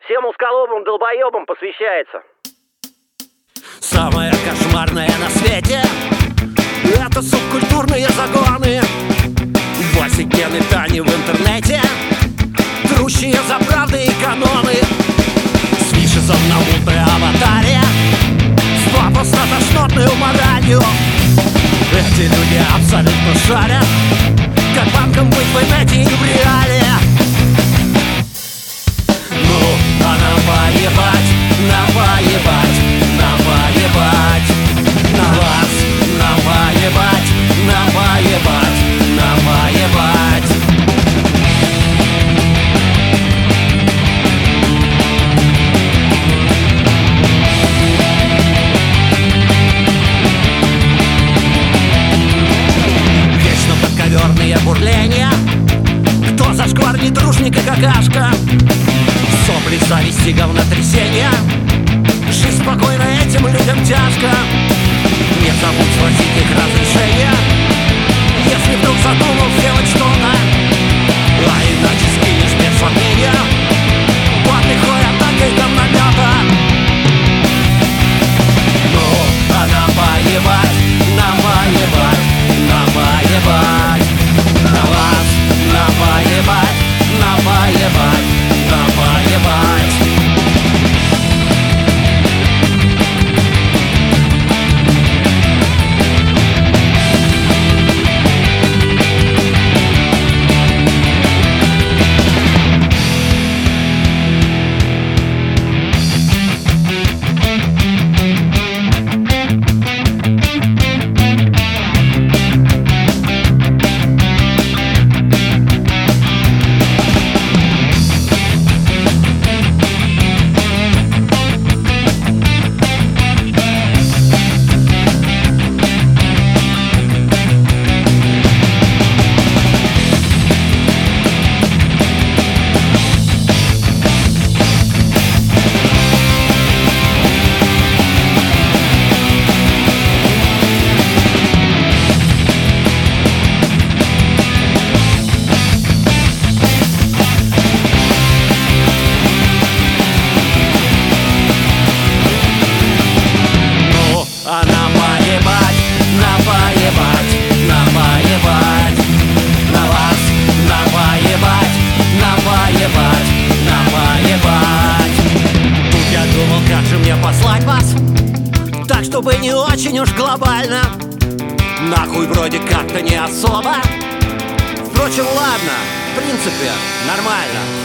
Всем усколобым долбоебам посвящается. Самое кошмарное на свете — это субкультурные загоны, Васики Тани в интернете, трущие за правды и каноны, с вишесом на мутной аватаре, с пафосно-тошнотной моралью. Эти люди абсолютно шарят, как банкам быть в инете и в реале. Ну, а нам поебать, нам поебать, нам поебать на вас, нам поебать, нам поебать, нам поебать. Вечно подковерные бурления, кто зашквар нетрушник и какашка, сопли, зависти, говнотрясения. Жизнь спокойно, этим людям тяжко. Не забудь спросить их разрешения, если вдруг задумал сделать что-то, а иначе скинешь без сомнения под лихой атакой говномета. Ну, а нам поебать, нам поебать, нам поебать на вас, нам поебать, нам поебать, нам поебать. А нам поебать, нам поебать, нам поебать на вас, нам поебать, нам поебать, нам поебать. Тут я думал, как же мне послать вас так, чтобы не очень уж глобально. Нахуй вроде как-то не особо. Впрочем, ладно, в принципе, нормально.